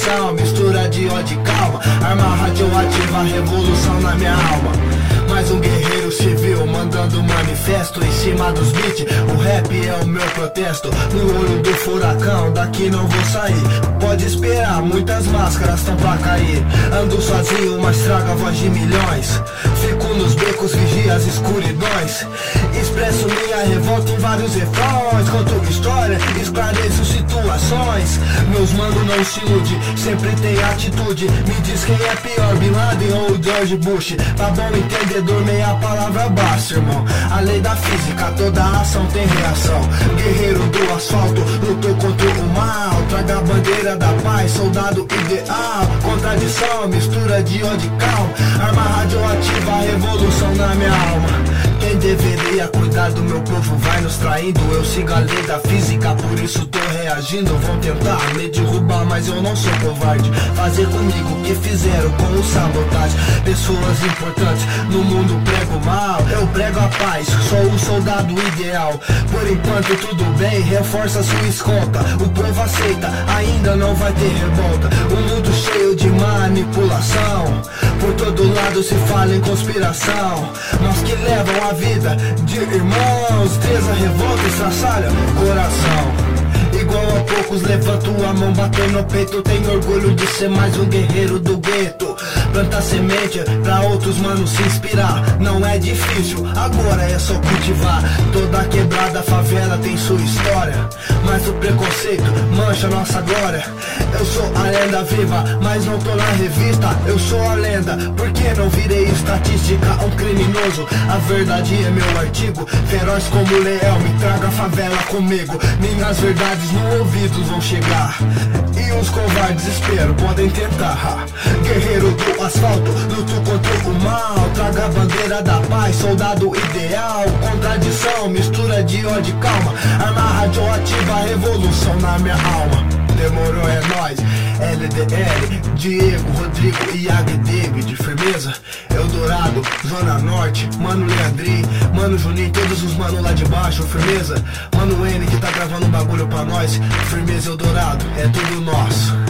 inspiração, mistura de ódio e calma. Arma radioativa, revolução na minha alma. Mais um guerreiro civil mandando manifesto em cima dos beats. O rap é o meu protesto. No olho do furacão, daqui não vou sair. Pode esperar, muitas máscaras tão pra cair. Ando sozinho, mas trago a voz de milhões. Fico nos becos, vigia as escuridões. Expresso minha revolta em vários refrões. Conto história, esclareço situações. Meus manos não se ilude, sempre tem atitude. Me diz quem é pior, Bin Laden ou George Bush. Tá bom entendedor, meia palavra basta, irmão. A lei da física, toda ação tem reação. Guerreiro do asfalto, lutou contra o mal. Traga a bandeira da paz, soldado ideal. Contradição, mistura de ódio e calma. Arma radioativa, revolução na minha alma. Quem deveria cuidar do meu povo vai nos traindo. Eu sigo a lei da física, por isso tô reagindo. Vão tentar me derrubar, mas eu não sou covarde. Fazer comigo o que fizeram com o sabotagem. Pessoas importantes no mundo prego mal. Eu prego a paz, sou o soldado ideal. Por enquanto tudo bem, reforça sua escolta. O povo aceita, ainda não vai ter revolta. Um mundo cheio de manipulação. Por todo lado se fala em conspiração. Nós que levam a vida de irmãos. Treza, revolta, estraçalha coração. Igual a poucos levanto a mão, bater no peito. Tenho orgulho de ser mais um guerreiro do gueto. Plantar semente pra outros manos se inspirar. Não é difícil, agora é só cultivar. Toda quebrada, favela tem sua história. Mas o preconceito mancha nossa glória. Eu sou a lenda viva, mas não tô na revista. Eu sou a lenda, porque não virei estatística. Um criminoso, a verdade é meu artigo. Feroz como leão, me traga a favela comigo. Minhas verdades no ouvido vão chegar. E os covardes espero, podem tentar. Guerreiro do asfalto, luto contra o mal. Traga a bandeira da paz, soldado ideal. Contradição, mistura de ódio e calma. Arma radioativa, revolução na minha alma. Demorou, é nóis, LDL, Diego, Rodrigo e David. Firmeza, Eldorado, Zona Norte, Mano Leandrinho, Mano Juninho, todos os manos lá de baixo. Firmeza, Mano N que tá gravando um bagulho pra nós. Firmeza, Eldorado, é tudo nosso.